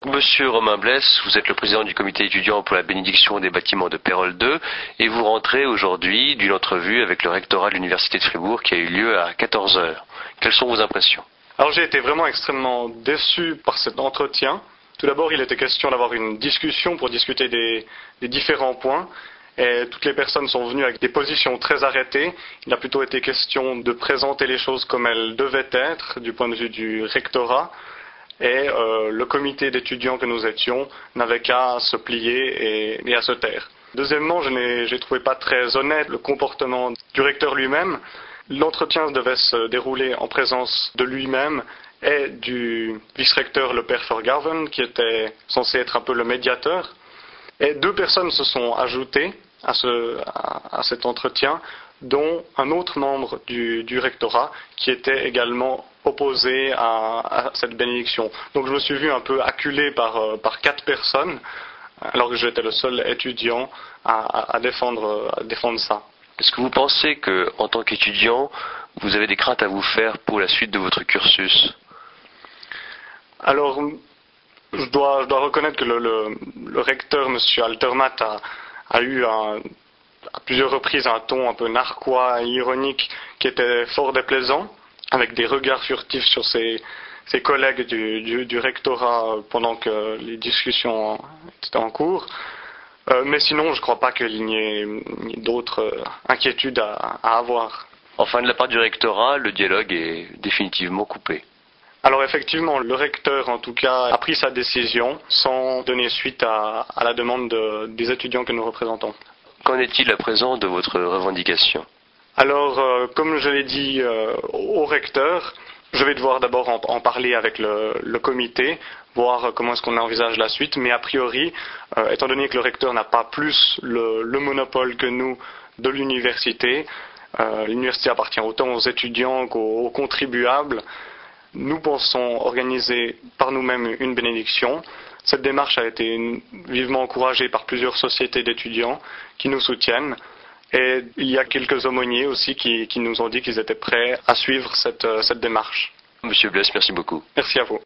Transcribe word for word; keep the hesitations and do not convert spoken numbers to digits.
Monsieur Romain Blesse, vous êtes le président du comité étudiant pour la bénédiction des bâtiments de Pérol deux et vous rentrez aujourd'hui d'une entrevue avec le rectorat de l'Université de Fribourg qui a eu lieu à quatorze heures. Quelles sont vos impressions? Alors j'ai été vraiment extrêmement déçu par cet entretien. Tout d'abord, il était question d'avoir une discussion pour discuter des, des différents points. Et toutes les personnes sont venues avec des positions très arrêtées. Il a plutôt été question de présenter les choses comme elles devaient être du point de vue du rectorat. Et euh, le comité d'étudiants que nous étions n'avait qu'à se plier et, et à se taire. Deuxièmement, je n'ai trouvé pas très honnête le comportement du recteur lui-même. L'entretien devait se dérouler en présence de lui-même et du vice-recteur, le père Forgarven, qui était censé être un peu le médiateur. Et deux personnes se sont ajoutées à, ce, à, à cet entretien, dont un autre membre du, du rectorat qui était également opposé à, à cette bénédiction. Donc je me suis vu un peu acculé par, par quatre personnes, alors que j'étais le seul étudiant à, à, défendre, à défendre ça. Est-ce que vous pensez que, en tant qu'étudiant, vous avez des craintes à vous faire pour la suite de votre cursus? Alors, je dois, je dois reconnaître que le, le, le recteur, M. Altermat, a, a eu un, à plusieurs reprises un ton un peu narquois et ironique qui était fort déplaisant, avec des regards furtifs sur ses, ses collègues du, du, du rectorat pendant que les discussions étaient en cours. Euh, mais sinon, je ne crois pas qu'il n'y ait, ait d'autres inquiétudes à, à avoir. Enfin, de la part du rectorat, le dialogue est définitivement coupé. Alors effectivement, le recteur en tout cas a pris sa décision sans donner suite à, à la demande de, des étudiants que nous représentons. Qu'en est-il à présent de votre revendication? Alors, euh, comme je l'ai dit euh, au recteur, je vais devoir d'abord en, en parler avec le, le comité, voir comment est-ce qu'on envisage la suite, mais a priori, euh, étant donné que le recteur n'a pas plus le, le monopole que nous de l'université, euh, l'université appartient autant aux étudiants qu'aux, aux contribuables, nous pensons organiser par nous-mêmes une bénédiction. Cette démarche a été vivement encouragée par plusieurs sociétés d'étudiants qui nous soutiennent. Et il y a quelques aumôniers aussi qui, qui nous ont dit qu'ils étaient prêts à suivre cette, cette démarche. Monsieur Blesse, merci beaucoup. Merci à vous.